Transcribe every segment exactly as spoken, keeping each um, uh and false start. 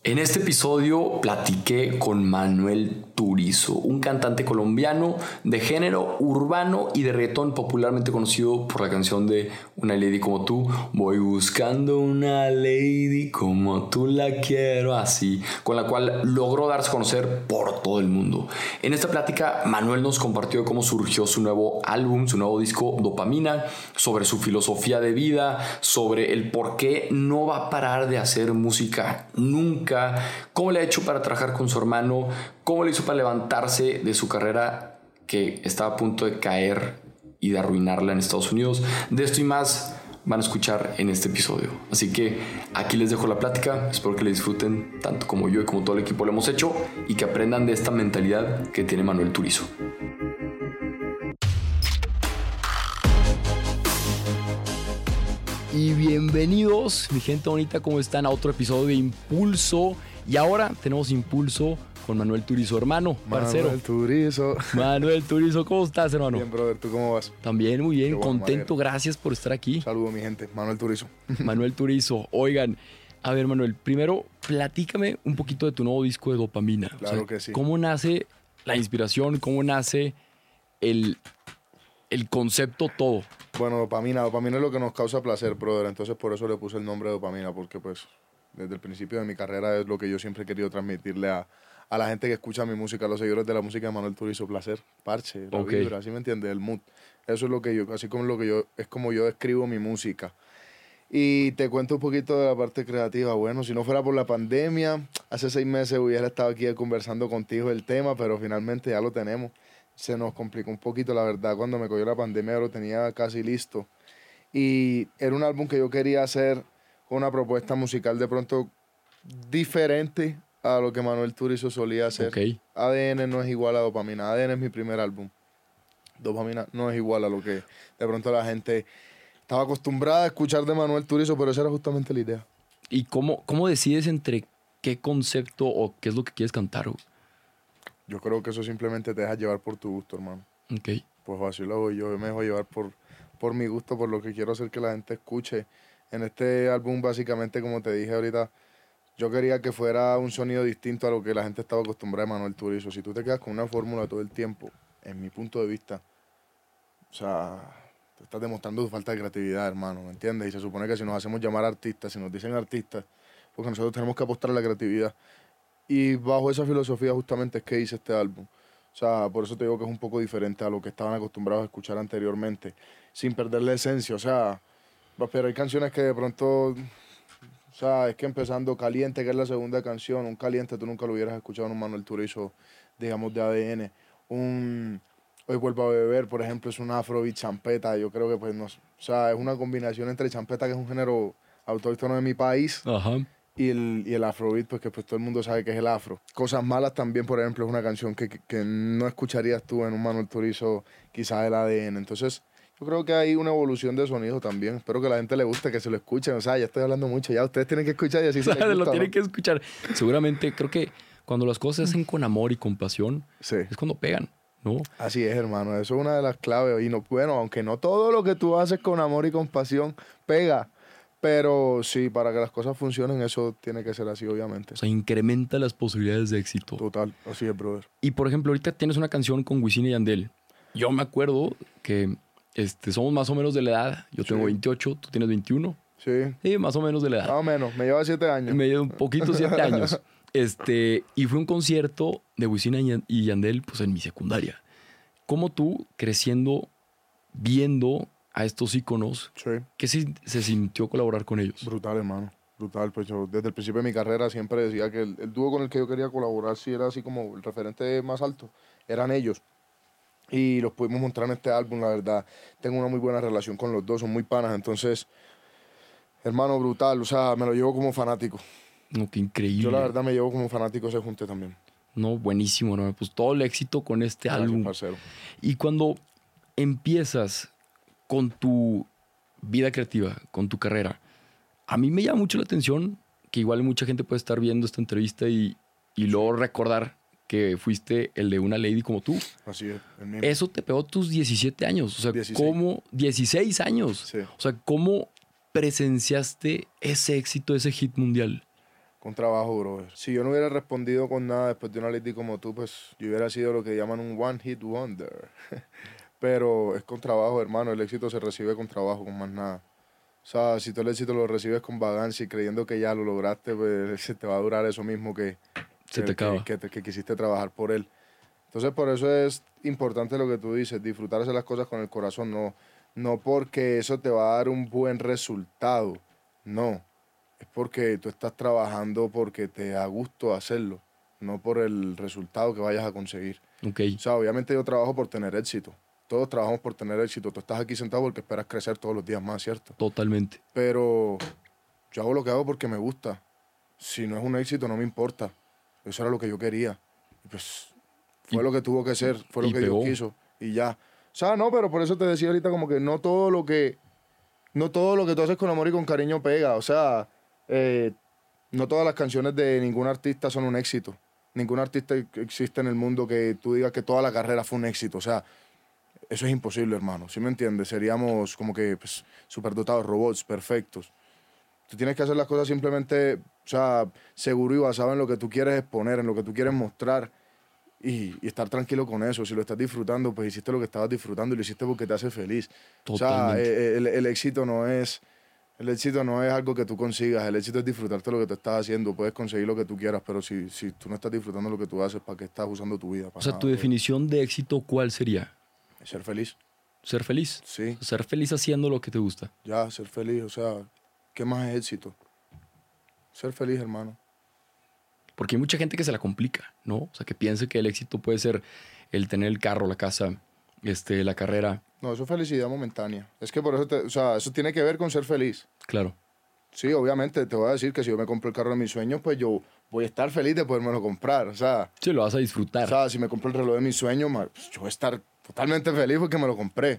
En este episodio platiqué con Manuel Turizo, un cantante colombiano de género urbano y de reggaetón, popularmente conocido por la canción de Una Lady Como Tú. Voy buscando una lady como tú la quiero así, con la cual logró darse a conocer por todo el mundo. En esta plática, Manuel nos compartió cómo surgió su nuevo álbum, su nuevo disco Dopamina, sobre su filosofía de vida, sobre el por qué no va a parar de hacer música nunca, cómo le ha hecho para trabajar con su hermano, cómo le hizo para levantarse de su carrera que estaba a punto de caer y de arruinarla en Estados Unidos. De esto y más van a escuchar en este episodio. Así que aquí les dejo la plática. Espero que la disfruten tanto como yo y como todo el equipo lo hemos hecho y que aprendan de esta mentalidad que tiene Manuel Turizo. Y bienvenidos, mi gente bonita, ¿cómo están? A otro episodio de Impulso. Y ahora tenemos Impulso con Manuel Turizo, hermano, parcero. Manuel Turizo. Manuel Turizo, ¿cómo estás, hermano? Bien, brother, ¿tú cómo vas? También, muy bien, bueno, contento, gracias por estar aquí. Saludos, mi gente, Manuel Turizo. Manuel Turizo, oigan, a ver, Manuel, primero, platícame un poquito de tu nuevo disco de Dopamina. Claro o sea, que sí. ¿Cómo nace la inspiración? ¿Cómo nace el, el concepto todo? Bueno, dopamina, dopamina es lo que nos causa placer, brother. Entonces por eso le puse el nombre de dopamina, porque pues desde el principio de mi carrera es lo que yo siempre he querido transmitirle a, a la gente que escucha mi música, a los seguidores de la música de Manuel Turizo, placer, parche, la Okay. vibra, ¿sí me entiendes? El mood. Eso es lo que yo, así como lo que yo, es como yo escribo mi música. Y te cuento un poquito de la parte creativa. Bueno, si no fuera por la pandemia, hace seis meses hubiera estado aquí conversando contigo el tema, pero finalmente ya lo tenemos. Se nos complicó un poquito, la verdad, cuando me cogió la pandemia lo tenía casi listo. Y era un álbum que yo quería hacer con una propuesta musical de pronto diferente a lo que Manuel Turizo solía hacer. Okay. A D N no es igual a Dopamina. A D N es mi primer álbum. Dopamina no es igual a lo que de pronto la gente estaba acostumbrada a escuchar de Manuel Turizo, pero esa era justamente la idea. ¿Y cómo, cómo decides entre qué concepto o qué es lo que quieres cantar? Yo creo que eso simplemente te deja llevar por tu gusto, hermano. Ok. Pues así lo hago yo. Yo me dejo llevar por, por mi gusto, por lo que quiero hacer que la gente escuche. En este álbum, básicamente, como te dije ahorita, yo quería que fuera un sonido distinto a lo que la gente estaba acostumbrada de Manuel Turizo. Si tú te quedas con una fórmula todo el tiempo, en mi punto de vista, o sea, te estás demostrando tu falta de creatividad, hermano, ¿me entiendes? Y se supone que si nos hacemos llamar artistas, si nos dicen artistas, porque nosotros tenemos que apostar a la creatividad. Y bajo esa filosofía justamente es que hice este álbum. O sea, por eso te digo que es un poco diferente a lo que estaban acostumbrados a escuchar anteriormente, sin perder la esencia. O sea, pero hay canciones que de pronto, o sea, es que empezando Caliente, que es la segunda canción, un Caliente tú nunca lo hubieras escuchado en un Manuel Turizo, digamos, de A D N. Un Hoy Vuelvo a Beber, por ejemplo, es una afrobeat champeta. Yo creo que, pues, no, o sea, es una combinación entre champeta, que es un género autóctono de mi país, Ajá. Y el, y el afrobeat, pues que pues todo el mundo sabe que es el afro. Cosas Malas también, por ejemplo, es una canción que, que, que no escucharías tú en un Manuel Turizo, quizás el A D N. Entonces, yo creo que hay una evolución de sonido también. Espero que a la gente le guste, que se lo escuchen. O sea, ya estoy hablando mucho, ya ustedes tienen que escuchar y así O se sea, les lo gusta, tienen ¿no? que escuchar. Seguramente, creo que cuando las cosas se hacen con amor y con pasión, Sí. es cuando pegan, ¿no? Así es, hermano. Eso es una de las claves. Y no, bueno, aunque no todo lo que tú haces con amor y con pasión pega, pero sí, para que las cosas funcionen, eso tiene que ser así, obviamente. O sea, incrementa las posibilidades de éxito. Total, así es, brother. Y por ejemplo, ahorita tienes una canción con Wisin y Yandel. Yo me acuerdo que este, somos más o menos de la edad. Yo tengo Sí. veintiocho, tú tienes veintiuno. Sí, Sí, más o menos de la edad. más o menos. Me lleva siete años. Me llevo un poquito, siete años. Este, y fue un concierto de Wisin y Yan- y Yandel, pues en mi secundaria. ¿Cómo tú, creciendo, viendo a estos íconos, Sí. qué se, se sintió colaborar con ellos? Brutal, hermano. Brutal. Pues yo desde el principio de mi carrera siempre decía que el, el dúo con el que yo quería colaborar, si era así como el referente más alto, eran ellos. Y los pudimos mostrar en este álbum, la verdad. Tengo una muy buena relación con los dos, son muy panas. Entonces, hermano, brutal. O sea, me lo llevo como fanático. No, qué increíble. Yo la verdad me llevo como fanático ese junte también. No, buenísimo, ¿no? Pues todo el éxito con este Gracias, álbum. parcero. Y cuando empiezas con tu vida creativa, con tu carrera, a mí me llama mucho la atención que igual mucha gente puede estar viendo esta entrevista y, y luego recordar que fuiste el de Una Lady Como Tú. Así es. El mismo. Eso te pegó a tus diecisiete años. O sea, dieciséis. ¿cómo? dieciséis años. Sí. O sea, ¿cómo presenciaste ese éxito, ese hit mundial? Con trabajo, brother. Si yo no hubiera respondido con nada después de una lady como tú, pues yo hubiera sido lo que llaman un one hit wonder. Pero es con trabajo, hermano. El éxito se recibe con trabajo, con más nada. O sea, si tú el éxito lo recibes con vagancia y creyendo que ya lo lograste, pues se te va a durar eso mismo que, Se que, te acaba. que, que, que quisiste trabajar por él. Entonces, por eso es importante lo que tú dices, disfrutarse las cosas con el corazón, no, no porque eso te va a dar un buen resultado, no. Es porque tú estás trabajando porque te da gusto hacerlo, no por el resultado que vayas a conseguir. Okay. O sea, obviamente yo trabajo por tener éxito. Todos trabajamos por tener éxito. Tú estás aquí sentado porque esperas crecer todos los días más, ¿cierto? Totalmente. Pero yo hago lo que hago porque me gusta. Si no es un éxito, no me importa. Eso era lo que yo quería. Y pues fue Y, lo que tuvo que ser, fue lo que pegó. Dios quiso. Y ya. O sea, no, pero por eso te decía ahorita como que no todo lo que, no todo lo que tú haces con amor y con cariño pega. O sea, eh, no todas las canciones de ningún artista son un éxito. Ningún artista existe en el mundo que tú digas que toda la carrera fue un éxito. O sea, eso es imposible, hermano. ¿Sí me entiendes? Seríamos como que pues, superdotados, robots, perfectos. Tú tienes que hacer las cosas simplemente, o sea, seguro y basado en lo que tú quieres exponer, en lo que tú quieres mostrar y, y estar tranquilo con eso. Si lo estás disfrutando, pues hiciste lo que estabas disfrutando y lo hiciste porque te hace feliz. Totalmente. O sea, eh, el, el éxito no es... El éxito no es algo que tú consigas, el éxito es disfrutarte lo que tú estás haciendo. Puedes conseguir lo que tú quieras, pero si, si tú no estás disfrutando lo que tú haces, ¿para qué estás usando tu vida? Para O sea, nada, tu brother. definición de éxito, ¿cuál sería? Ser feliz, Ser feliz. sí, Ser feliz haciendo lo que te gusta. ya, ser feliz, o sea, ¿qué más es éxito? Ser feliz, hermano. Porque hay mucha gente que se la complica, ¿no? O sea, que piensa que el éxito puede ser el tener el carro, la casa, este, la carrera. No, eso es felicidad momentánea. Es que por eso, te- o sea, eso tiene que ver con ser feliz. Claro. Sí, obviamente, te voy a decir que si yo me compro el carro de mis sueños, pues yo voy a estar feliz de podérmelo comprar, o sea... Sí, lo vas a O disfrutar. sea, si me compro el reloj de mis sueños, ma- pues, yo voy a estar totalmente feliz porque me lo compré.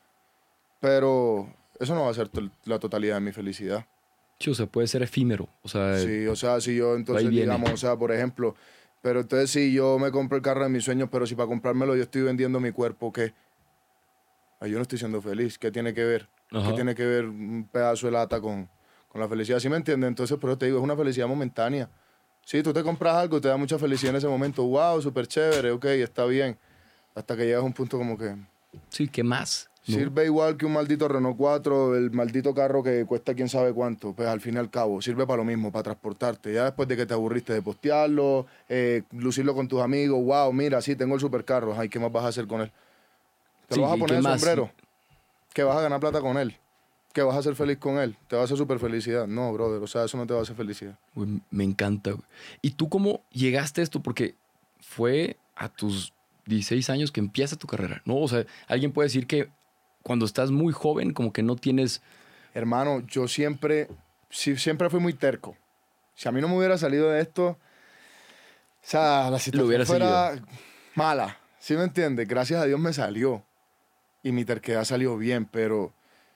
Pero eso no va a ser to- la totalidad de mi felicidad. Sí, o sea, puede ser efímero. O sea, Sí, o sea, si yo entonces, viene. digamos, o sea, por ejemplo, pero entonces si yo me compro el carro de mis sueños, pero si para comprármelo yo estoy vendiendo mi cuerpo, ¿qué? Ay, yo no estoy siendo feliz. ¿Qué tiene que ver? Ajá. ¿Qué tiene que ver un pedazo de lata con, con la felicidad? ¿Sí me entiendes? Entonces, por eso te digo, es una felicidad momentánea. Sí, tú te compras algo, te da mucha felicidad en ese momento. Wow, súper chévere, ok, está bien. Hasta que llegas a un punto como que... sí, ¿qué más? ¿No? Sirve igual que un maldito Renault cuatro, el maldito carro que cuesta quién sabe cuánto. Pues al fin y al cabo, sirve para lo mismo, para transportarte. Ya después de que te aburriste de postearlo, eh, lucirlo con tus amigos, wow, mira, sí, tengo el supercarro. Ay, ¿qué más vas a hacer con él? ¿Te Sí, lo vas a ¿y poner qué de más? sombrero? ¿Que vas a ganar plata con él? ¿Que vas a ser feliz con él? ¿Te va a hacer super felicidad? No, brother, o sea, eso no te va a hacer felicidad. Güey, me encanta, güey. ¿Y tú cómo llegaste a esto? Porque fue a tus dieciséis años que empieza tu carrera, ¿no? O sea, alguien puede decir que cuando estás muy joven como que no tienes... Hermano, yo siempre, sí, siempre fui muy terco. Si a mí no me hubiera salido de esto, o sea, la situación hubiera fuera mala. ¿Sí me entiendes? Gracias a Dios me salió. Y mi terquedad salió bien, pero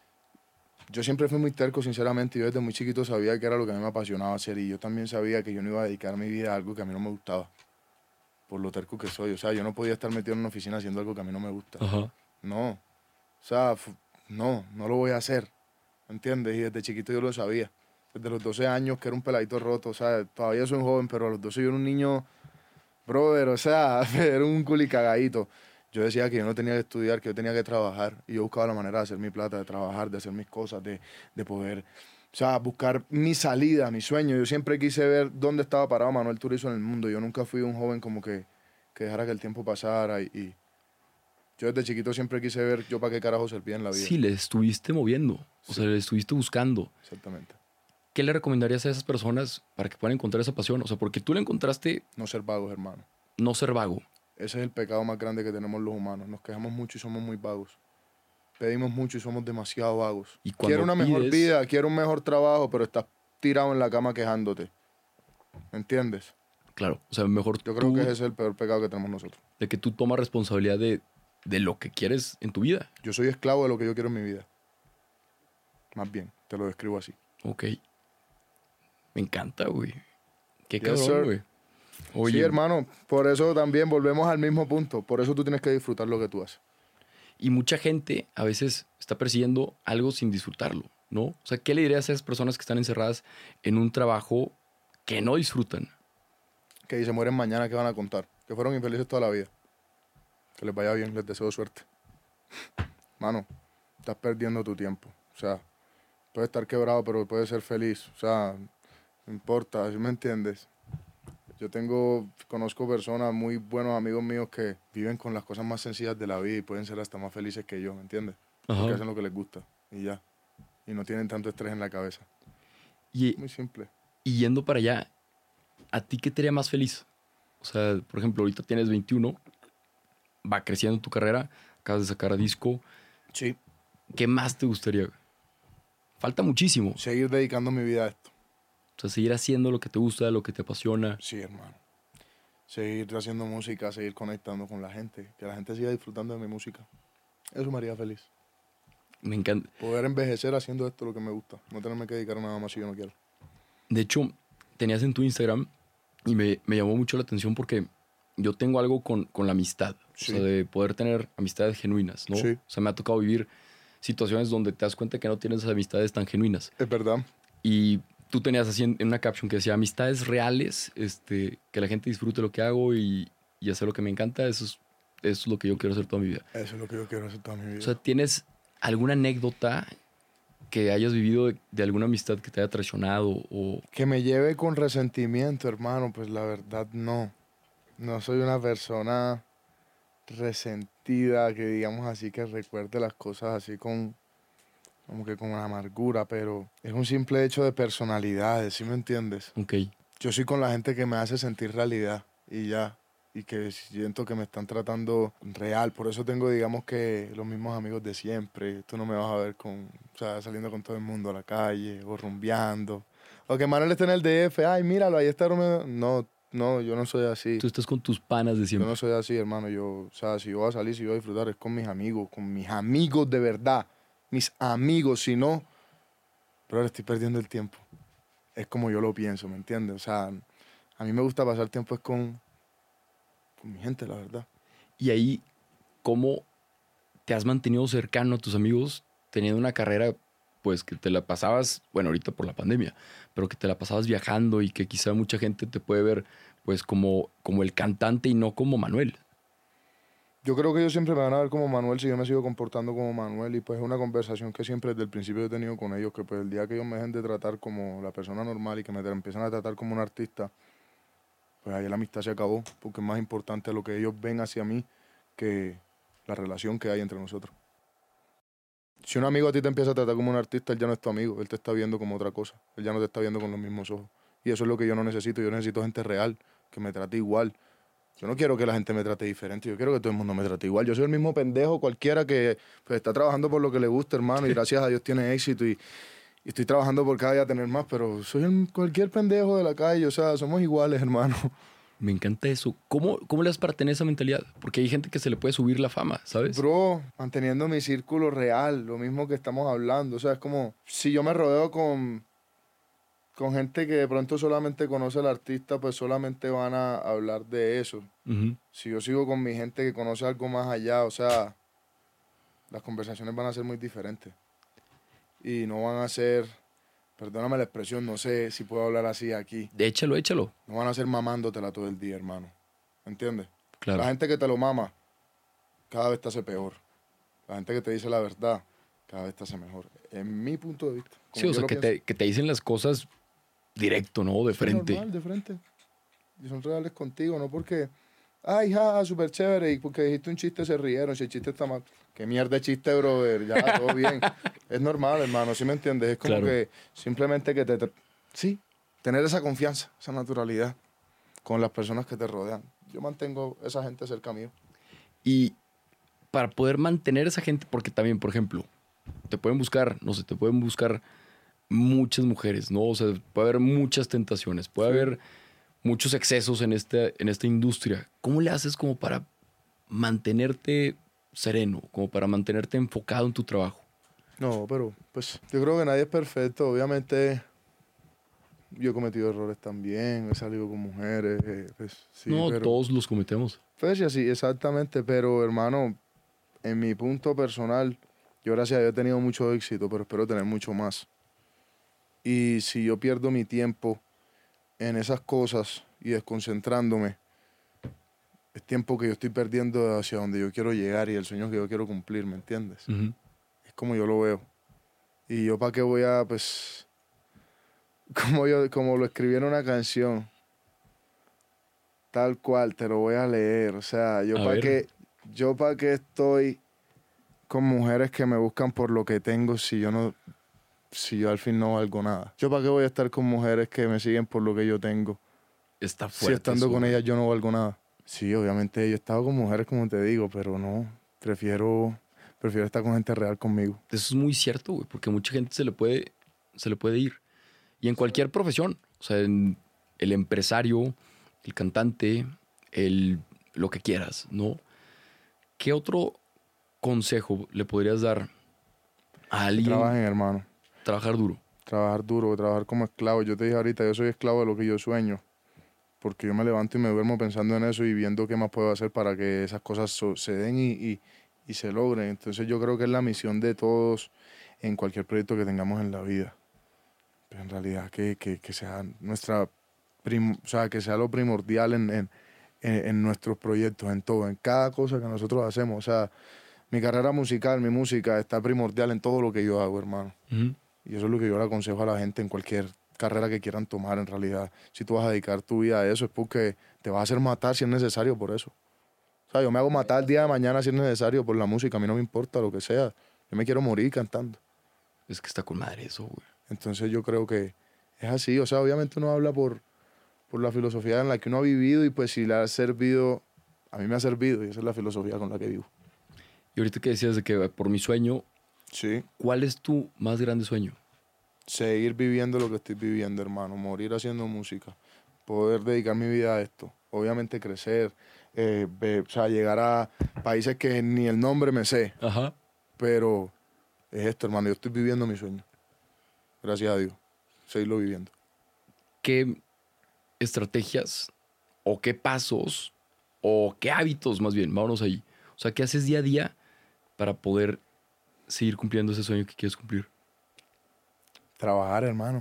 yo siempre fui muy terco, sinceramente. Yo desde muy chiquito sabía que era lo que a mí me apasionaba hacer. Y yo también sabía que yo no iba a dedicar mi vida a algo que a mí no me gustaba. Por lo terco que soy. O sea, yo no podía estar metido en una oficina haciendo algo que a mí no me gusta. Ajá. No. O sea, fu- no, no lo voy a hacer. ¿Me entiendes? Y desde chiquito yo lo sabía. Desde los doce años, que era un peladito roto. O sea, todavía soy un joven, pero a los doce yo era un niño, brother, o sea, era un culicagadito. Yo decía que yo no tenía que estudiar, que yo tenía que trabajar. Y yo buscaba la manera de hacer mi plata, de trabajar, de hacer mis cosas, de, de poder, o sea, buscar mi salida, mi sueño. Yo siempre quise ver dónde estaba parado Manuel Turizo en el mundo. Yo nunca fui un joven como que, que dejara que el tiempo pasara. Y, y yo desde chiquito siempre quise ver yo para qué carajo servía en la vida. Sí, le estuviste moviendo. O Sí. sea, le estuviste buscando. Exactamente. ¿Qué le recomendarías a esas personas para que puedan encontrar esa pasión? O sea, porque tú la encontraste No ser vagos, hermano. no ser vago. Ese es el pecado más grande que tenemos los humanos. Nos quejamos mucho y somos muy vagos. Pedimos mucho y somos demasiado vagos. Y cuando Quiero una mejor pides- vida, quiero un mejor trabajo, pero estás tirado en la cama quejándote. ¿Me entiendes? Claro, o sea, mejor Yo creo tú, que ese es el peor pecado que tenemos nosotros. de que tú tomas responsabilidad de, de lo que quieres en tu vida. Yo soy esclavo de lo que yo quiero en mi vida. Más bien, te lo describo así. Ok. Me encanta, güey. Qué Yes, sir. cabrón, güey. Oye, Sí, hermano, por eso también volvemos al mismo punto. Por eso tú tienes que disfrutar lo que tú haces. y mucha gente a veces está persiguiendo algo sin disfrutarlo, ¿no? O sea, ¿qué le dirías a esas personas que están encerradas en un trabajo que no disfrutan. Que se mueren mañana, ¿qué van a contar? Que fueron infelices toda la vida. Que les vaya bien, les deseo suerte. Mano, estás perdiendo tu tiempo. O sea, puedes estar quebrado, pero puedes ser feliz. O sea, no importa, ¿sí me entiendes? Yo tengo, conozco personas, muy buenos amigos míos que viven con las cosas más sencillas de la vida y pueden ser hasta más felices que yo, ¿me entiendes? Ajá. Porque hacen lo que les gusta y ya. Y no tienen tanto estrés en la cabeza. Y, Muy simple. y yendo para allá, ¿a ti qué te haría más feliz? O sea, por ejemplo, ahorita tienes veintiuno, va creciendo tu carrera, acabas de sacar disco. Sí. ¿Qué más te gustaría? Falta muchísimo. Seguir dedicando mi vida a esto. O sea, seguir haciendo lo que te gusta, lo que te apasiona. Sí, hermano. Seguir haciendo música, seguir conectando con la gente. Que la gente siga disfrutando de mi música. Eso me haría feliz. Me encanta. Poder envejecer haciendo esto lo que me gusta. No tenerme que dedicar a nada más si yo no quiero. De hecho, tenías en tu Instagram y me, me llamó mucho la atención porque yo tengo algo con, con la amistad. Sí. O sea, de poder tener amistades genuinas, ¿no? Sí. O sea, me ha tocado vivir situaciones donde te das cuenta que no tienes amistades tan genuinas. Es verdad. Y tú tenías así en, en una caption que decía amistades reales, este, que la gente disfrute lo que hago y, y hacer lo que me encanta. Eso es, eso es lo que yo quiero hacer toda mi vida. Eso es lo que yo quiero hacer toda mi vida. O sea, ¿tienes alguna anécdota que hayas vivido de, de alguna amistad que te haya traicionado? O... Que me lleve con resentimiento, hermano. Pues la verdad no. No soy una persona resentida que digamos así que recuerde las cosas así con como que con amargura, pero es un simple hecho de personalidades, ¿sí me entiendes? Ok. Yo soy con la gente que me hace sentir realidad y ya, y que siento que me están tratando real, por eso tengo digamos que los mismos amigos de siempre. Tú no me vas a ver con, o sea, saliendo con todo el mundo a la calle o rumbeando, o que Manuel esté en el D F, ay míralo, ahí está Romeo. No, no, yo no soy así. Tú estás con tus panas de Yo siempre. no soy así, hermano. Yo, o sea, si yo voy a salir, si yo voy a disfrutar, es con mis amigos, con mis amigos de verdad. Mis amigos, si no, pero ahora estoy perdiendo el tiempo. Es como yo lo pienso, ¿me entiendes? O sea, a mí me gusta pasar tiempo es con, con mi gente, la verdad. Y ahí, ¿cómo te has mantenido cercano a tus amigos teniendo una carrera, pues que te la pasabas, bueno, ahorita por la pandemia, pero que te la pasabas viajando y que quizá mucha gente te puede ver pues como, como el cantante y no como Manuel? Yo creo que ellos siempre me van a ver como Manuel si yo me sigo comportando como Manuel, y pues es una conversación que siempre desde el principio he tenido con ellos, que pues el día que ellos me dejen de tratar como la persona normal y que me empiezan a tratar como un artista, pues ahí la amistad se acabó, porque es más importante lo que ellos ven hacia mí que la relación que hay entre nosotros. Si un amigo a ti te empieza a tratar como un artista, él ya no es tu amigo, él te está viendo como otra cosa, él ya no te está viendo con los mismos ojos. Y eso es lo que yo no necesito, yo necesito gente real, que me trate igual. Yo no quiero que la gente me trate diferente, yo quiero que todo el mundo me trate igual. Yo soy el mismo pendejo cualquiera que pues, está trabajando por lo que le gusta, hermano, y gracias a Dios tiene éxito y, y estoy trabajando por cada día tener más, pero soy el, cualquier pendejo de la calle, o sea, somos iguales, hermano. Me encanta eso. ¿Cómo, cómo le das para tener esa mentalidad? Porque hay gente que se le puede subir la fama, ¿sabes? Bro, manteniendo mi círculo real, lo mismo que estamos hablando, o sea, es como si yo me rodeo con... con gente que de pronto solamente conoce al artista, pues solamente van a hablar de eso. Uh-huh. Si yo sigo con mi gente que conoce algo más allá, o sea, las conversaciones van a ser muy diferentes. Y no van a ser, perdóname la expresión, no sé si puedo hablar así aquí. Échalo, échalo. No van a ser mamándotela todo el día, hermano. ¿Entiendes? Claro. La gente que te lo mama, cada vez te hace peor. La gente que te dice la verdad, cada vez te hace mejor. En mi punto de vista. Sí, o sea, que te, que te dicen las cosas directo, ¿no? De sí, frente. Normal, de frente. Y son reales contigo, no porque, ay, ja, súper chévere, y porque dijiste un chiste se rieron, si el chiste está mal. Qué mierda de chiste, brother, ya, todo bien. Es normal, hermano, ¿sí me entiendes? Es como Claro. que simplemente que te, te... Sí, tener esa confianza, esa naturalidad con las personas que te rodean. Yo mantengo esa gente cerca mío. Y para poder mantener esa gente, porque también, por ejemplo, te pueden buscar, no sé, te pueden buscar muchas mujeres, ¿no? O sea, puede haber muchas tentaciones, puede Sí. haber muchos excesos en, este, en esta industria. ¿Cómo le haces como para mantenerte sereno, como para mantenerte enfocado en tu trabajo? No, pero pues yo creo que nadie es perfecto. Obviamente yo he cometido errores también, he salido con mujeres, eh, pues sí, no, pero... todos los cometemos. Pues sí, sí, exactamente, pero hermano, en mi punto personal, yo gracias a Dios he tenido mucho éxito, pero espero tener mucho más. Y si yo pierdo mi tiempo en esas cosas y desconcentrándome, es tiempo que yo estoy perdiendo hacia donde yo quiero llegar y el sueño que yo quiero cumplir, ¿me entiendes? Uh-huh. Es como yo lo veo. Y yo para qué voy a, pues, como, yo, como lo escribí en una canción, tal cual, te lo voy a leer. O sea, yo para qué, yo para qué estoy con mujeres que me buscan por lo que tengo si yo no, si yo al fin no valgo nada. Yo para qué voy a estar con mujeres que me siguen por lo que yo tengo. Está fuerte. Si estando eso, con güey. ellas yo no valgo nada. Sí, obviamente yo he estado con mujeres como te digo, pero no, prefiero, prefiero estar con gente real conmigo. Eso es muy cierto, güey, porque mucha gente se le puede, se le puede ir. Y en cualquier profesión, o sea, en el empresario, el cantante, el lo que quieras, ¿no? ¿Qué otro consejo le podrías dar a alguien? Que trabajen, hermano. Trabajar duro. Trabajar duro, trabajar como esclavo. Yo te dije ahorita, yo soy esclavo de lo que yo sueño. Porque yo me levanto y me duermo pensando en eso y viendo qué más puedo hacer para que esas cosas so- se den y, y, y se logren. Entonces yo creo que es la misión de todos en cualquier proyecto que tengamos en la vida. Pero en realidad que, que, que sea nuestra prim- o sea, que sea lo primordial en, en, en, en nuestros proyectos, en todo, en cada cosa que nosotros hacemos. O sea, mi carrera musical, mi música está primordial en todo lo que yo hago, hermano. Uh-huh. Y eso es lo que yo le aconsejo a la gente en cualquier carrera que quieran tomar en realidad. Si tú vas a dedicar tu vida a eso es porque te vas a hacer matar si es necesario por eso. O sea, yo me hago matar el día de mañana si es necesario por la música. A mí no me importa lo que sea. Yo me quiero morir cantando. Es que está con madre eso, güey. Entonces yo creo que es así. O sea, obviamente uno habla por, por la filosofía en la que uno ha vivido y pues si le ha servido, a mí me ha servido y esa es la filosofía con la que vivo. Y ahorita que decías de que por mi sueño, Sí. ¿cuál es tu más grande sueño? Seguir viviendo lo que estoy viviendo, hermano. Morir haciendo música. Poder dedicar mi vida a esto. Obviamente crecer. Eh, ve- o sea, llegar a países que ni el nombre me sé. Ajá. Pero es esto, hermano. Yo estoy viviendo mi sueño. Gracias a Dios. Seguirlo viviendo. ¿Qué estrategias o qué pasos o qué hábitos más bien, vámonos ahí? O sea, ¿qué haces día a día para poder seguir cumpliendo ese sueño que quieres cumplir? Trabajar, hermano.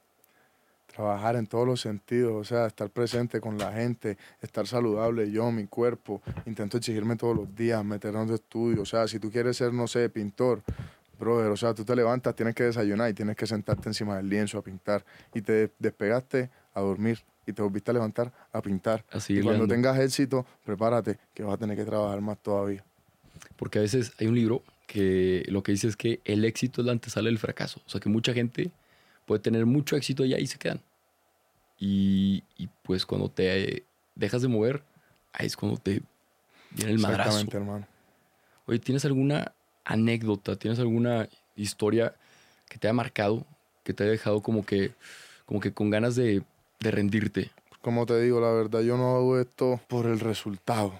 Trabajar en todos los sentidos, o sea, estar presente con la gente, estar saludable, yo, mi cuerpo, intento exigirme todos los días, meternos de estudio, o sea, si tú quieres ser, no sé, pintor, brother, o sea, tú te levantas, tienes que desayunar y tienes que sentarte encima del lienzo a pintar, y te despegaste a dormir, y te volviste a levantar a pintar, A y cuando dando. tengas éxito, prepárate, que vas a tener que trabajar más todavía. Porque a veces hay un libro que lo que dice es que el éxito es la antesala del fracaso, o sea, que mucha gente puede tener mucho éxito y ahí se quedan. Y, y pues cuando te dejas de mover, ahí es cuando te viene el madrazo. Exactamente, hermano. Oye, ¿tienes alguna anécdota, tienes alguna historia que te haya marcado, que te haya dejado como que, como que con ganas de, de rendirte? Como te digo, la verdad, yo no hago esto por el resultado.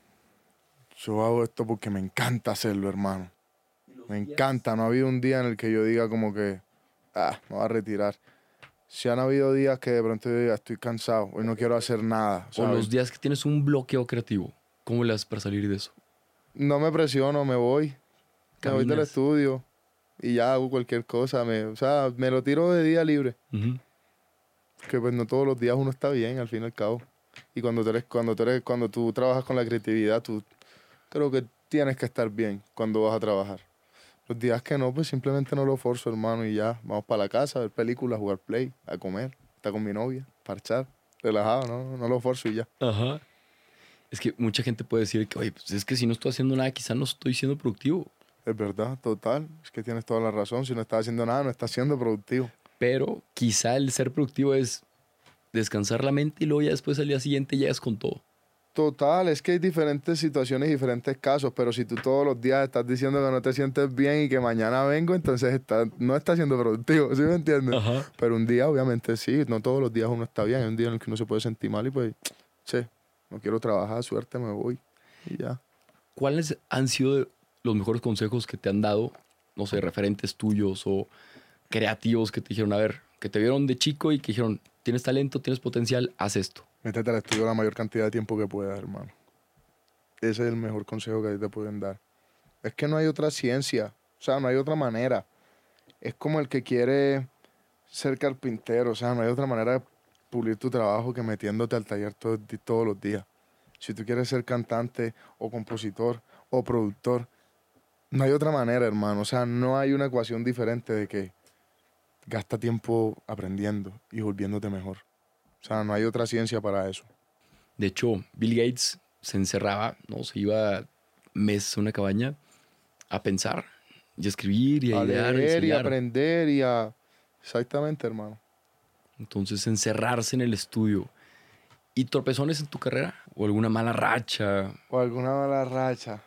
Yo hago esto porque me encanta hacerlo, hermano. Me encanta. No ha habido un día en el que yo diga como que, ah, me voy a retirar. Si han habido días que de pronto yo diga, estoy cansado, hoy no quiero hacer nada. O ¿sabes? los días que tienes un bloqueo creativo, ¿cómo le haces para salir de eso? No me presiono, me voy. Me voy del Caminas. estudio y ya hago cualquier cosa. Me, o sea, me lo tiro de día libre. Uh-huh. Que pues no todos los días uno está bien, al fin y al cabo. Y cuando tú, eres, cuando, tú eres, cuando tú trabajas con la creatividad, tú creo que tienes que estar bien cuando vas a trabajar. Los días que no, pues simplemente no lo forzo, hermano, y ya. Vamos para la casa, a ver películas, a jugar play, a comer, estar con mi novia, parchar, relajado, no, no lo forzo y ya. Ajá. Es que mucha gente puede decir que, oye, pues es que si no estoy haciendo nada, quizá no estoy siendo productivo. Es verdad, total. Es que tienes toda la razón. Si no estás haciendo nada, no estás siendo productivo. Pero quizá el ser productivo es descansar la mente y luego ya después al día siguiente llegas con todo. Total, es que hay diferentes situaciones y diferentes casos, pero si tú todos los días estás diciendo que no te sientes bien y que mañana vengo, entonces está, no estás siendo productivo, ¿sí me entiendes? Ajá. Pero un día, obviamente, sí, no todos los días uno está bien, hay un día en el que uno se puede sentir mal y pues, che, no quiero trabajar, suerte, me voy y ya. ¿Cuáles han sido los mejores consejos que te han dado, no sé, referentes tuyos o creativos que te dijeron, a ver, que te vieron de chico y que dijeron, tienes talento, tienes potencial, haz esto? Métete al estudio la mayor cantidad de tiempo que puedas, hermano. Ese es el mejor consejo que a ti te pueden dar. Es que no hay otra ciencia, o sea, no hay otra manera. Es como el que quiere ser carpintero, o sea, no hay otra manera de pulir tu trabajo que metiéndote al taller todo- todos los días. Si tú quieres ser cantante o compositor o productor, no hay otra manera, hermano. O sea, no hay una ecuación diferente de que gasta tiempo aprendiendo y volviéndote mejor. O sea, no hay otra ciencia para eso. De hecho, Bill Gates se encerraba, ¿no? Se iba meses a una cabaña a pensar y a escribir y a, A idear y leer y soñar. aprender y a... Exactamente, hermano. Entonces, encerrarse en el estudio. ¿Y tropezones en tu carrera? ¿O alguna mala racha? O alguna mala racha.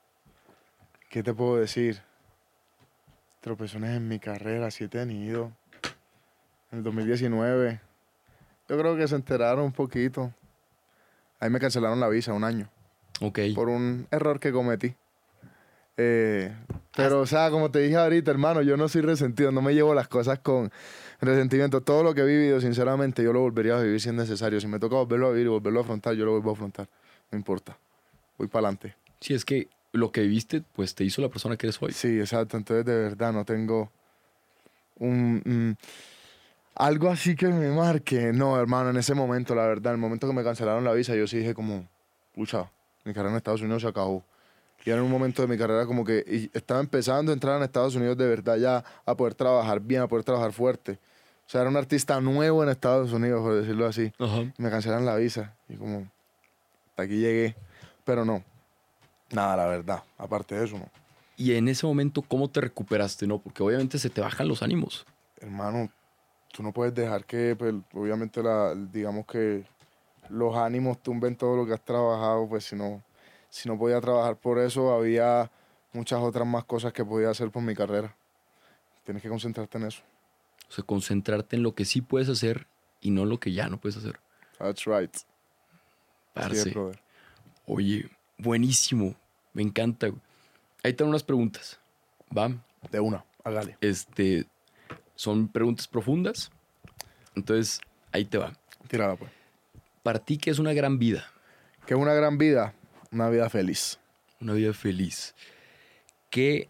¿Qué te puedo decir? Tropezones en mi carrera, sí he tenido. En el dos mil diecinueve, yo creo que se enteraron un poquito. Ahí me cancelaron la visa un año Ok. por un error que cometí. Eh, pero, o sea, como te dije ahorita, hermano, yo no soy resentido, no me llevo las cosas con resentimiento. Todo lo que he vivido, sinceramente, yo lo volvería a vivir si es necesario. Si me toca volverlo a vivir y volverlo a afrontar, yo lo vuelvo a afrontar. No importa. Voy para adelante. Sí, es que lo que viviste, pues te hizo la persona que eres hoy. Sí, exacto. Entonces, de verdad, no tengo un... un- algo así que me marque. No, hermano, en ese momento, la verdad, en el momento que me cancelaron la visa, yo sí dije como, pucha, mi carrera en Estados Unidos se acabó. Y era un momento de mi carrera como que y estaba empezando a entrar en Estados Unidos de verdad ya a poder trabajar bien, a poder trabajar fuerte. O sea, era un artista nuevo en Estados Unidos, por decirlo así. Ajá. Y me cancelan la visa. Y como, hasta aquí llegué. Pero no, nada, la verdad. Aparte de eso, no. Y en ese momento, ¿cómo te recuperaste, no? Porque obviamente se te bajan los ánimos. Hermano, tú no puedes dejar que, pues, obviamente, la, digamos que los ánimos tumben todo lo que has trabajado, pues si no, si no podía trabajar por eso, había muchas otras más cosas que podía hacer por mi carrera. Tienes que concentrarte en eso. O sea, concentrarte en lo que sí puedes hacer y no en lo que ya no puedes hacer. That's right. Parce. Sí, brother. Oye, buenísimo. Me encanta. Güey. Ahí están unas preguntas. ¿Va? De una, hágale. Este, son preguntas profundas. Entonces, ahí te va. Tírala, pues. Para ti, ¿qué es una gran vida? Que es una gran vida, una vida feliz. Una vida feliz. ¿Qué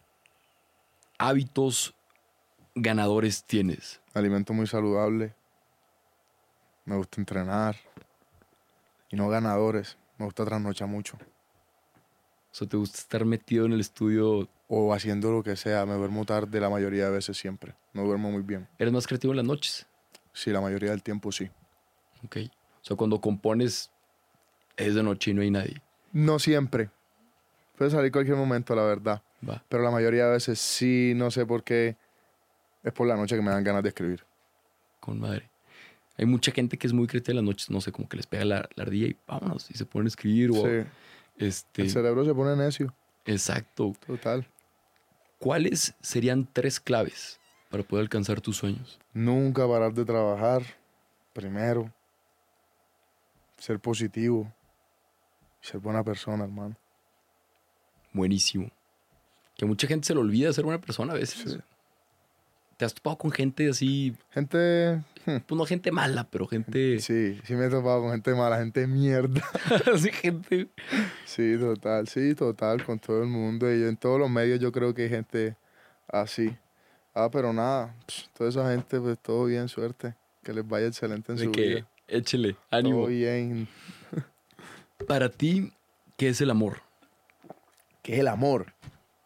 hábitos ganadores tienes? Alimento muy saludable. Me gusta entrenar. Y no ganadores. Me gusta trasnochar mucho. O sea, ¿te gusta estar metido en el estudio? O haciendo lo que sea. Me duermo tarde la mayoría de veces siempre. Me duermo muy bien. ¿Eres más creativo en las noches? Sí, la mayoría del tiempo sí. Ok. O sea, cuando compones es de noche y no hay nadie. No siempre. Puede salir cualquier momento, la verdad. Va. Pero la mayoría de veces sí, no sé por qué. Es por la noche que me dan ganas de escribir. Con madre. Hay mucha gente que es muy creativa en las noches, no sé, como que les pega la, la ardilla y vámonos, y se ponen a escribir. O, Sí. este, El cerebro se pone necio. exacto. Total. ¿Cuáles serían tres claves para poder alcanzar tus sueños? Nunca parar de trabajar. Primero. Ser positivo. Ser buena persona, hermano. Buenísimo. Que a mucha gente se le olvida ser buena persona a veces. Sí. ¿Te has topado con gente así? Gente... hmm, Pues no gente mala, pero gente... Sí, sí me he topado con gente mala, gente de mierda. así gente... Sí, total, sí, total, con todo el mundo. Y en todos los medios yo creo que hay gente así. Ah, pero nada, pss, toda esa gente, pues todo bien, suerte. Que les vaya excelente en De su que vida. échele, ánimo. Todo bien. Para ti, ¿qué es el amor? ¿Qué es el amor?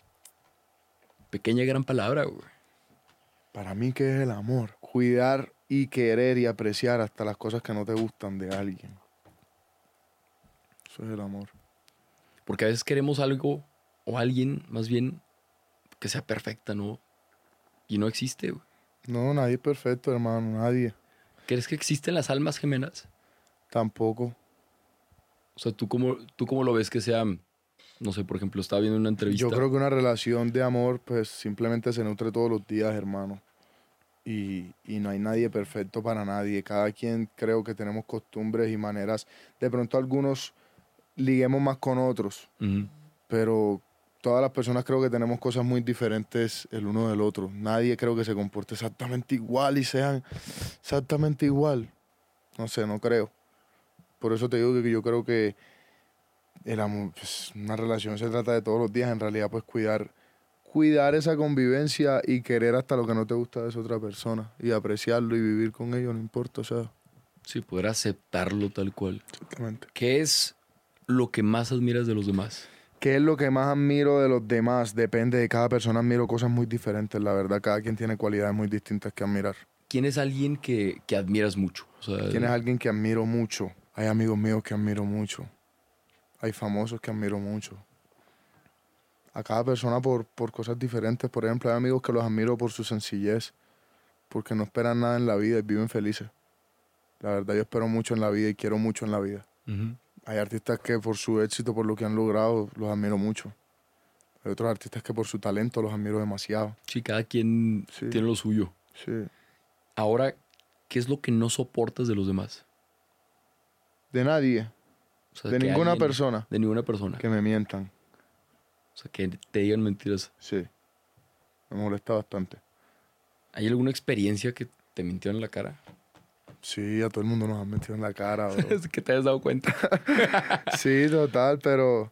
Pequeña gran palabra, güey. Para mí, ¿qué es el amor? Cuidar y querer y apreciar hasta las cosas que no te gustan de alguien. Eso es el amor. Porque a veces queremos algo o alguien, más bien, que sea perfecta, ¿no? Y no existe, güey. No, nadie es perfecto, hermano, nadie. ¿Crees que existen las almas gemelas? Tampoco. O sea, ¿tú cómo, tú cómo lo ves que sea? No sé, por ejemplo, estaba viendo una entrevista. Yo creo que una relación de amor, pues simplemente se nutre todos los días, hermano. Y, y no hay nadie perfecto para nadie. Cada quien creo que tenemos costumbres y maneras. De pronto algunos liguemos más con otros, Ujú. pero todas las personas creo que tenemos cosas muy diferentes el uno del otro. Nadie creo que se comporte exactamente igual y sean exactamente igual. No sé, no creo. Por eso te digo que yo creo que el amor, pues, una relación se trata de todos los días, en realidad, pues cuidar, cuidar esa convivencia y querer hasta lo que no te gusta de esa otra persona y apreciarlo y vivir con ello, no importa, o sea, Sí, poder aceptarlo tal cual. Exactamente. ¿Qué es lo que más admiras de los demás? ¿Qué es lo que más admiro de los demás? Depende de cada persona, admiro cosas muy diferentes, la verdad. Cada quien tiene cualidades muy distintas que admirar. ¿Quién es alguien que, que admiras mucho? O sea, ¿Quién es alguien que admiro mucho? Hay amigos míos que admiro mucho. Hay famosos que admiro mucho. A cada persona por, por cosas diferentes. Por ejemplo, hay amigos que los admiro por su sencillez, porque no esperan nada en la vida y viven felices. La verdad, yo espero mucho en la vida y quiero mucho en la vida. uh-huh. Hay artistas que por su éxito, por lo que han logrado, los admiro mucho. Hay otros artistas que por su talento los admiro demasiado. Sí, cada quien Sí. tiene lo suyo. Sí. Ahora, ¿qué es lo que no soportas de los demás? De nadie, O sea, de que ninguna alguien- persona De ninguna persona. que me mientan. O sea, que te digan mentiras. Sí. Me molesta bastante. ¿Hay alguna experiencia que te mintió en la cara? Sí, a todo el mundo nos han metido en la cara, bro. Es que te hayas dado cuenta. Sí, total, pero...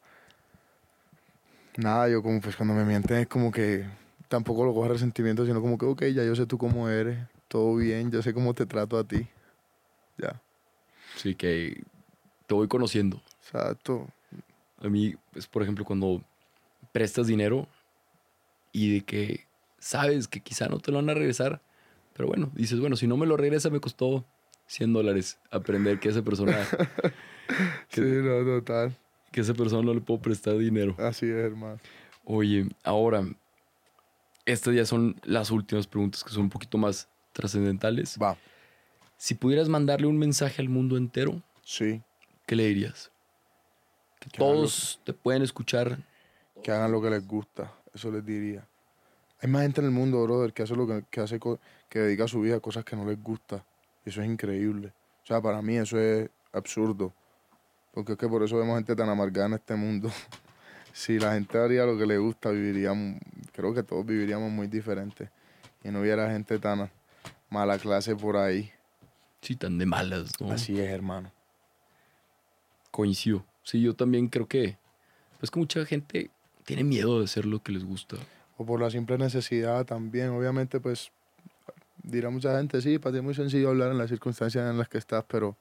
Nada, yo como pues cuando me mienten es como que... Tampoco lo cojo resentimiento, sino como que, ok, ya yo sé tú cómo eres. Todo bien, yo sé cómo te trato a ti. Ya. Sí, que te voy conociendo. Exacto. A mí, pues, por ejemplo, cuando prestas dinero y de que sabes que quizá no te lo van a regresar, pero bueno, dices, bueno, si no me lo regresa me costó cien dólares aprender que a esa persona, que, Sí, no, total. que a esa persona no le puedo prestar dinero. Así es, hermano. Oye, ahora, estas ya son las últimas preguntas que son un poquito más trascendentales. Va. Si pudieras mandarle un mensaje al mundo entero, Sí. ¿qué le dirías? Que Que hagan todos te pueden escuchar. Que hagan lo que les gusta. Eso les diría. Hay más gente en el mundo, brother, que hace lo que, que hace co- que dedica su vida a cosas que no les gusta. Y eso es increíble. O sea, para mí eso es absurdo. Porque es que por eso vemos gente tan amargada en este mundo. Si la gente haría lo que le gusta, viviríamos, creo que todos viviríamos muy diferentes. Y no hubiera gente tan mala clase por ahí. Sí, tan de malas, ¿no? Así es, hermano. Coincido. Sí, yo también creo que, pues que mucha gente tiene miedo de hacer lo que les gusta. O por la simple necesidad también. Obviamente, pues, dirá mucha gente, sí, para ti es muy sencillo hablar en las circunstancias en las que estás, pero...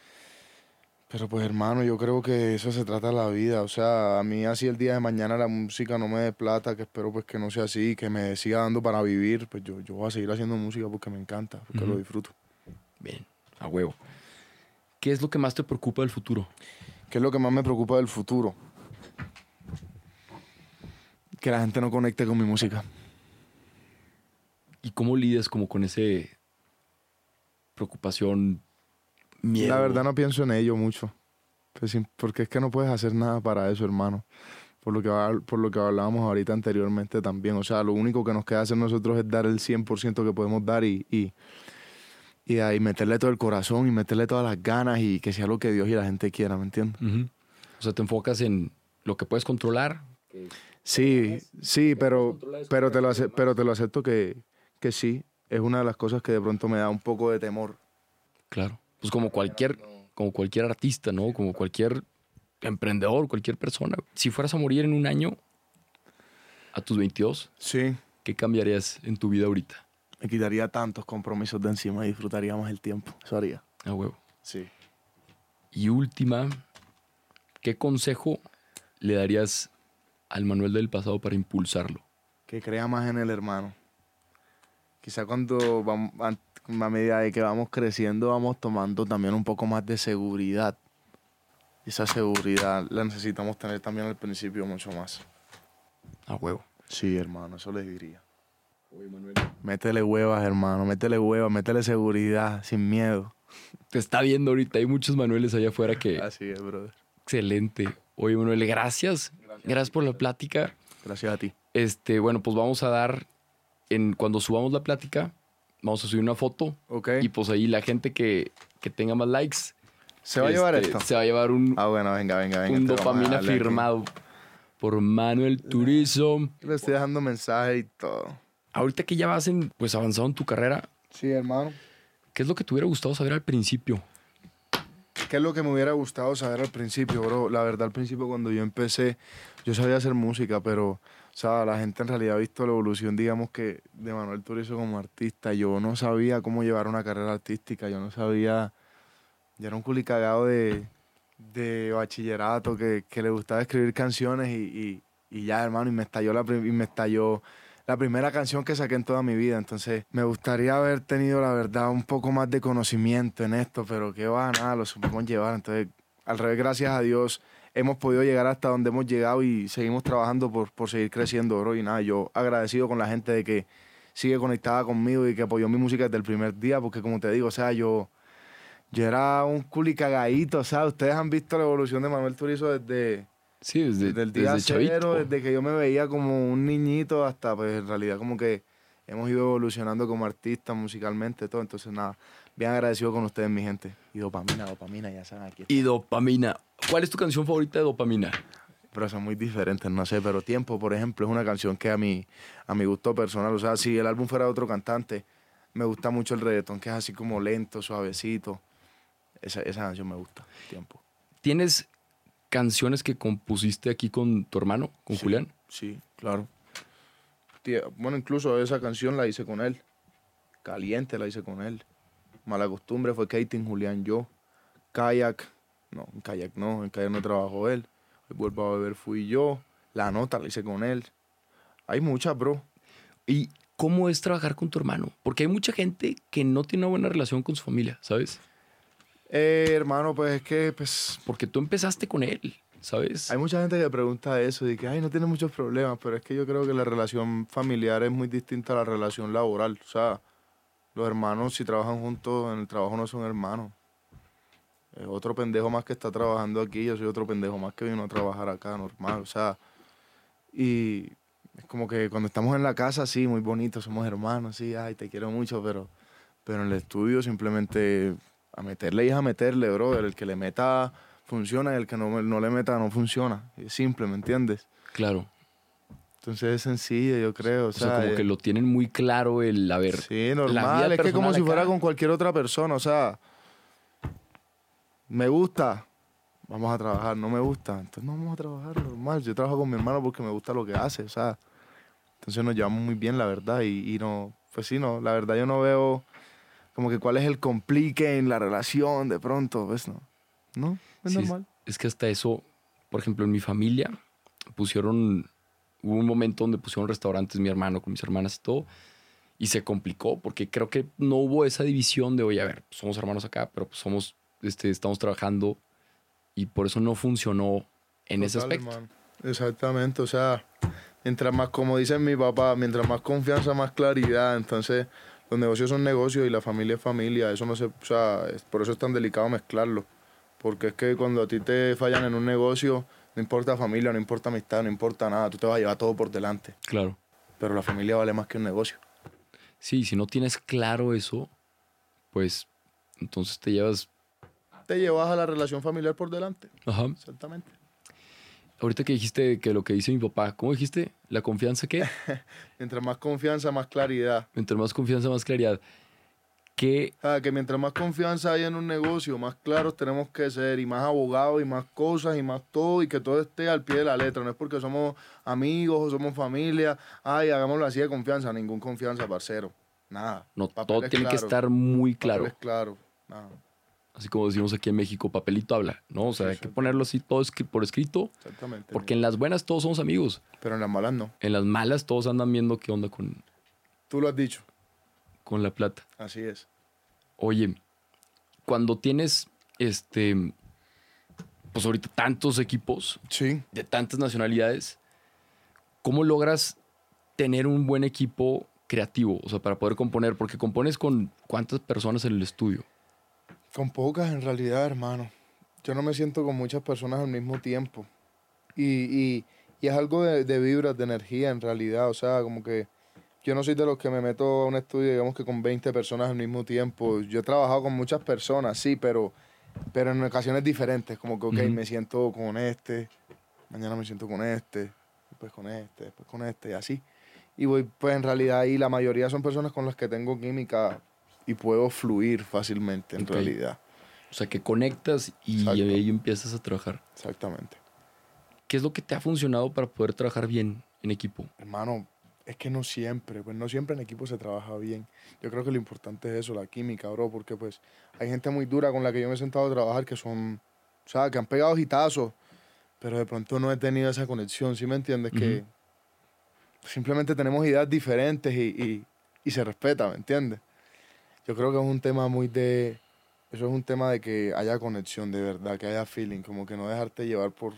Pero pues, hermano, yo creo que eso se trata de la vida. O sea, a mí así el día de mañana la música no me dé plata, que espero pues que no sea así, que me siga dando para vivir. Pues yo, yo voy a seguir haciendo música porque me encanta, porque Ujú. lo disfruto. Bien, a huevo. ¿Qué es lo que más te preocupa del futuro? ¿Qué es lo que más me preocupa del futuro? Que la gente no conecte con mi música. ¿Y cómo lidias como con ese preocupación, miedo? La verdad no pienso en ello mucho. Pues, sí, porque es que no puedes hacer nada para eso, hermano. Por lo que, va- por lo que hablábamos ahorita anteriormente también. O sea, lo único que nos queda hacer nosotros es dar el cien por ciento que podemos dar y, y, y ahí meterle todo el corazón y meterle todas las ganas y que sea lo que Dios y la gente quiera, ¿me entiendes? Ujú. O sea, te enfocas en lo que puedes controlar. Sí, sí, pero, controlar es pero, te lo controlar ace- pero te lo acepto que, que sí. Es una de las cosas que de pronto me da un poco de temor. Claro. Pues como cualquier, como cualquier artista, ¿no? Como cualquier emprendedor, cualquier persona. Si fueras a morir en un año, a tus veintidós, Sí. ¿qué cambiarías en tu vida ahorita? Me quitaría tantos compromisos de encima y disfrutaría más el tiempo. Eso haría. A huevo. Sí. Y última, ¿qué consejo le darías al Manuel del pasado para impulsarlo? Que crea más en el hermano. Quizá cuando vamos, a a medida de que vamos creciendo, vamos tomando también un poco más de seguridad. Y esa seguridad la necesitamos tener también al principio mucho más. A huevo. Sí, hermano, eso les diría. Oye, Manuel. Métele huevas, hermano, métele huevas, métele seguridad, sin miedo. Te está viendo ahorita, hay muchos Manueles allá afuera que... Así es, brother. Excelente. Oye, Manuel, gracias. Gracias por la plática. Gracias a ti. Este, bueno, pues vamos a dar, en, cuando subamos la plática, vamos a subir una foto. Ok. Y pues ahí la gente que, que tenga más likes. ¿Se va a llevar este, esto? Se va a llevar un, Ah, bueno, venga, venga, venga. un te vamos a dopamina darle aquí. firmado por Manuel Turizo. Le estoy dejando mensaje y todo. Ahorita que ya vas en, pues avanzado en tu carrera, Sí, hermano. ¿qué es lo que te hubiera gustado saber al principio? ¿Qué es lo que me hubiera gustado saber al principio, bro? La verdad, al principio cuando yo empecé, yo sabía hacer música, pero, o sea, la gente en realidad ha visto la evolución, digamos que, de Manuel Turizo como artista. Yo no sabía cómo llevar una carrera artística, yo no sabía, Yo era un culicagado de, de bachillerato que, que le gustaba escribir canciones y, y, y ya, hermano, y me estalló la, y me estalló la primera canción que saqué en toda mi vida. Entonces, me gustaría haber tenido, la verdad, un poco más de conocimiento en esto, pero qué va, nada, lo supimos llevar. Entonces, al revés, gracias a Dios, hemos podido llegar hasta donde hemos llegado y seguimos trabajando por, por seguir creciendo, bro. Y nada, yo agradecido con la gente de que sigue conectada conmigo y que apoyó mi música desde el primer día, porque como te digo, o sea, yo, yo era un culicagadito, o sea, ustedes han visto la evolución de Manuel Turizo desde, Sí, desde, desde el día desde cero, chavito. desde que yo me veía como un niñito hasta, pues, en realidad como que hemos ido evolucionando como artistas musicalmente, todo. Entonces, nada, bien agradecido con ustedes, mi gente. Y dopamina, dopamina, ya saben, aquí está. Y Dopamina. ¿Cuál es tu canción favorita de Dopamina? Pero son muy diferentes, no sé, pero Tiempo, por ejemplo, es una canción que a mi, a mi gusto personal, o sea, si el álbum fuera de otro cantante, me gusta mucho el reggaetón, que es así como lento, suavecito. Esa, esa canción me gusta, Tiempo. ¿Tienes canciones que compusiste aquí con tu hermano, con Sí, Julián? Sí, claro. Tía, bueno, incluso esa canción la hice con él. Caliente la hice con él. Mala Costumbre fue Katin, Julián, yo. Kayak, no, en Kayak no, en Kayak no trabajó él. Hoy Vuelvo a Beber fui yo. La Nota la hice con él. Hay muchas, bro. ¿Y cómo es trabajar con tu hermano? Porque hay mucha gente que no tiene una buena relación con su familia, ¿sabes? Eh, hermano, pues es que pues, Porque tú empezaste con él, ¿sabes? hay mucha gente que pregunta eso, de que, ay, no tiene muchos problemas, pero es que yo creo que la relación familiar es muy distinta a la relación laboral. O sea, los hermanos, si trabajan juntos, en el trabajo no son hermanos. Es otro pendejo más que está trabajando aquí, yo soy otro pendejo más que vino a trabajar acá, normal. O sea, y es como que cuando estamos en la casa, sí, muy bonito, somos hermanos, sí, ay, te quiero mucho, pero, pero en el estudio simplemente a meterle y es a meterle, brother. El que le meta funciona y el que no, no le meta no funciona. Es simple, ¿me entiendes? Claro. Entonces es sencillo, yo creo. O O sea, sea, como eh, que lo tienen muy claro el, a ver, sí, la normal. vida Es que como personal si fuera acá. con cualquier otra persona. O sea, me gusta, vamos a trabajar. No me gusta, entonces no vamos a trabajar normal. Yo trabajo con mi hermano porque me gusta lo que hace. O sea, entonces nos llevamos muy bien, la verdad. Y, y no, pues sí, no, la verdad yo no veo como que cuál es el complique en la relación de pronto. Pues no, no, es Sí, es, normal. es que hasta eso, por ejemplo, en mi familia pusieron, hubo un momento donde pusieron restaurantes mi hermano con mis hermanas y todo, y se complicó porque creo que no hubo esa división de, oye, a ver, somos hermanos acá, pero pues somos, este, estamos trabajando y por eso no funcionó en ese Total, aspecto. hermano. Exactamente, o sea, mientras más, como dice mi papá, mientras más confianza, más claridad. Entonces, los negocios son negocios y la familia es familia. Eso no se, o sea, es- por eso es tan delicado mezclarlo. Porque es que cuando a ti te fallan en un negocio, no importa familia, no importa amistad, no importa nada, tú te vas a llevar todo por delante. Claro. Pero la familia vale más que un negocio. Sí, si no tienes claro eso, pues entonces te llevas... Te llevas a la relación familiar por delante. Ajá. Exactamente. Ahorita que dijiste que lo que dice mi papá, ¿cómo dijiste? ¿La confianza qué? Mientras más confianza, más claridad. Entre más confianza, más claridad. ¿Qué? O sea, que mientras más confianza hay en un negocio, más claros tenemos que ser, y más abogados, y más cosas, y más todo, y que todo esté al pie de la letra. No es porque somos amigos o somos familia, ay, hagámoslo así de confianza. Ningún confianza, parcero. Nada. No, todo Papeles tiene que claros, estar muy claro. papeles claros. Nada. Así como decimos aquí en México, papelito habla, ¿no? O sea, Sí, hay que sí. ponerlo así todo escri- por escrito, Exactamente. porque en las buenas todos somos amigos. Pero en las malas no. En las malas todos andan viendo qué onda con, Tú lo has dicho. con la plata. Así es. Oye, cuando tienes, este, pues ahorita tantos equipos Sí. de tantas nacionalidades, ¿cómo logras tener un buen equipo creativo? O sea, para poder componer, porque compones con cuántas personas en el estudio. Con pocas en realidad, hermano. Yo no me siento con muchas personas al mismo tiempo. Y, y, y es algo de, de vibras, de energía en realidad. O sea, como que yo no soy de los que me meto a un estudio, digamos que con veinte personas al mismo tiempo. Yo he trabajado con muchas personas, sí, pero, pero en ocasiones diferentes. Como que, ok, Ujú. me siento con este, mañana me siento con este, después con este, después con este, y así. Y voy, pues en realidad ahí la mayoría son personas con las que tengo química y puedo fluir fácilmente, en Ok. realidad. O sea, que conectas y Exacto. ahí empiezas a trabajar. Exactamente. ¿Qué es lo que te ha funcionado para poder trabajar bien en equipo? Hermano, Es que no siempre, pues no siempre en equipo se trabaja bien. Yo creo que lo importante es eso, la química, bro, porque pues hay gente muy dura con la que yo me he sentado a trabajar que son, o sea, que han pegado hitazos, pero de pronto no he tenido esa conexión, ¿sí me entiendes? Uh-huh. Que simplemente tenemos ideas diferentes y, y, y se respeta, ¿me entiendes? Yo creo que es un tema muy de... Eso es un tema de que haya conexión, de verdad, que haya feeling, como que no dejarte llevar por...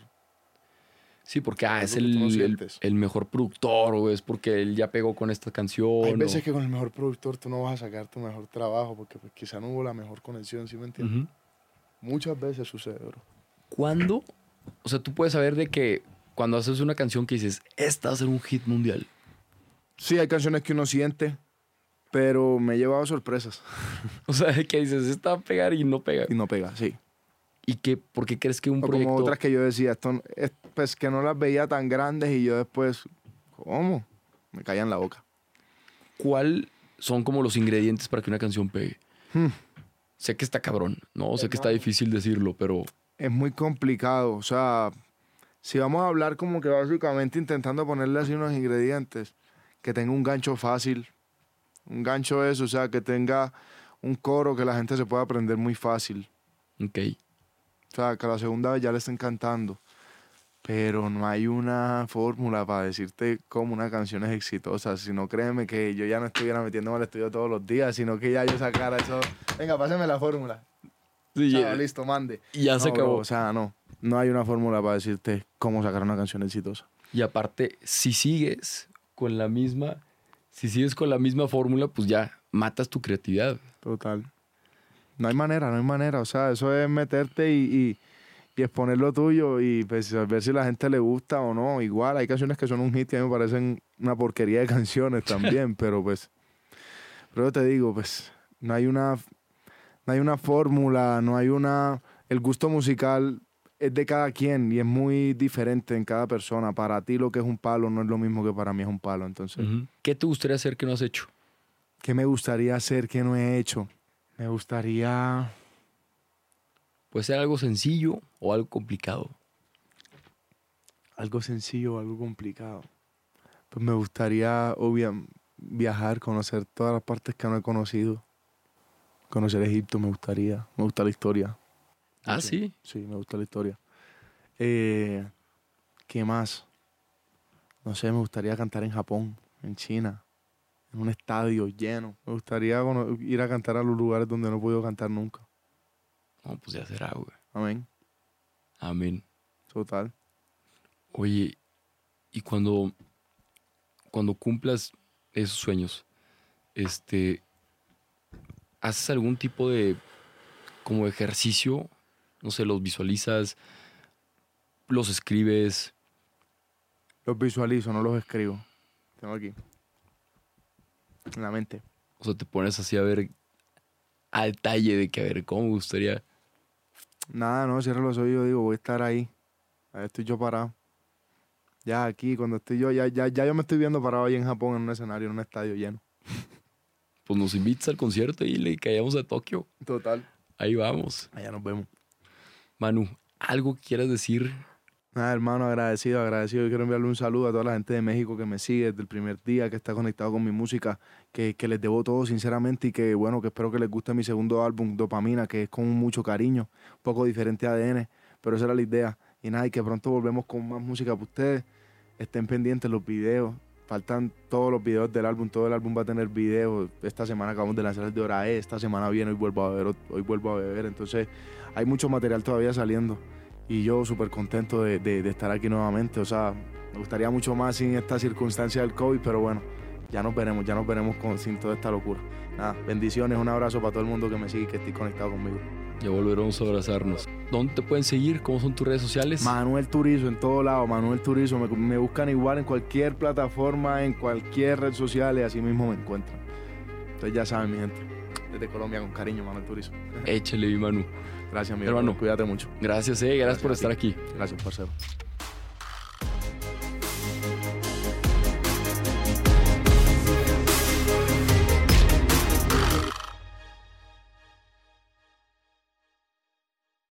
Sí, porque ah, es el, no el, el mejor productor o es porque él ya pegó con esta canción. Hay veces o... que con el mejor productor tú no vas a sacar tu mejor trabajo porque pues, quizá no hubo la mejor conexión, ¿sí me entiendes? Uh-huh. Muchas veces sucede, bro. ¿Cuándo? O sea, tú puedes saber de que cuando haces una canción que dices, esta va a ser un hit mundial. Sí, hay canciones que uno siente, pero me he llevado sorpresas. O sea, que dices, esta va a pegar y no pega. Y no pega, sí. ¿Y qué, por qué crees que un o proyecto...? Como otras que yo decía, esto, es, pues que no las veía tan grandes y yo después, ¿cómo? Me caía en la boca. ¿Cuál son como los ingredientes para que una canción pegue? Hmm. Sé que está cabrón, ¿no? Sé que está difícil decirlo, pero... Es muy complicado, o sea, si vamos a hablar como que básicamente intentando ponerle así unos ingredientes, que tenga un gancho fácil, un gancho eso, o sea, que tenga un coro que la gente se pueda aprender muy fácil. Ok. O sea, que a la segunda vez ya le estén cantando. Pero no hay una fórmula para decirte cómo una canción es exitosa. Si no, créeme que yo ya no estuviera metiéndome al estudio todos los días, sino que ya yo sacara eso. Venga, páseme la fórmula. Sí, Chao, yeah. Listo, mande. Y ya no, se acabó. Bro, o sea, no. No hay una fórmula para decirte cómo sacar una canción exitosa. Y aparte, si sigues con la misma... Si sigues con la misma fórmula, pues ya matas tu creatividad. Total. No hay manera, no hay manera. O sea, eso es meterte y, y, y exponer lo tuyo y pues, ver si la gente le gusta o no. Igual, hay canciones que son un hit y a mí me parecen una porquería de canciones también, pero pues... Pero yo te digo, pues, no hay una, no hay una fórmula, no hay una... El gusto musical es de cada quien y es muy diferente en cada persona. Para ti lo que es un palo no es lo mismo que para mí es un palo, entonces... Uh-huh. ¿Qué te gustaría hacer que no has hecho? ¿Qué me gustaría hacer que no he hecho? Me gustaría... Puede ser algo sencillo o algo complicado. Algo sencillo o algo complicado. Pues me gustaría, obviamente, viajar, conocer todas las partes que no he conocido. Conocer Egipto me gustaría. Me gusta la historia. ¿Ah, sí? Sí, me gusta la historia. Eh, ¿Qué más? No sé, me gustaría cantar en Japón, en China, en un estadio lleno. Me gustaría ir a cantar a los lugares donde no he podido cantar nunca. No, pues ya será, güey. Amén. Amén. Total. Oye, y cuando, cuando cumplas esos sueños, este, ¿haces algún tipo de como ejercicio? No sé, los visualizas, los escribes. Los visualizo, no los escribo. Tengo aquí. En la mente. O sea, te pones así a ver al detalle de que, a ver, ¿cómo me gustaría? Nada, no, cierro los ojos y yo digo, voy a estar ahí. Ahí estoy yo parado. Ya aquí, cuando estoy yo, ya, ya, ya yo me estoy viendo parado ahí en Japón, en un escenario, en un estadio lleno. Pues nos invitas al concierto y le caemos a Tokio. Total. Ahí vamos. Allá nos vemos. Manu, ¿algo que quieras decir? Nada, hermano, agradecido, agradecido. Yo quiero enviarle un saludo a toda la gente de México que me sigue desde el primer día, que está conectado con mi música, que, que les debo todo, sinceramente, y que, bueno, que espero que les guste mi segundo álbum, Dopamina, que es con mucho cariño, un poco diferente A D N, pero esa era la idea. Y nada, y que pronto volvemos con más música para ustedes. Estén pendientes los videos. Faltan todos los videos del álbum. Todo el álbum va a tener videos. Esta semana acabamos de lanzar el de Hora E. Esta semana viene, hoy vuelvo a beber. Hoy vuelvo a beber. Entonces, hay mucho material todavía saliendo. Y yo súper contento de, de, de estar aquí nuevamente. O sea, me gustaría mucho más sin esta circunstancia del COVID, pero bueno, ya nos veremos, ya nos veremos con, sin toda esta locura. Nada, bendiciones, un abrazo para todo el mundo que me sigue y que esté conectado conmigo. Ya volveremos a abrazarnos. ¿Dónde te pueden seguir? ¿Cómo son tus redes sociales? Manuel Turizo en todo lado, Manuel Turizo. Me, me buscan igual en cualquier plataforma, en cualquier red social y así mismo me encuentran. Entonces ya saben, mi gente. Desde Colombia, con cariño, Manuel Turizo. Échale, mi Manu. Gracias, mi hermano. Cuídate mucho. Gracias, eh. Gracias, Gracias por estar aquí. Gracias, parcero.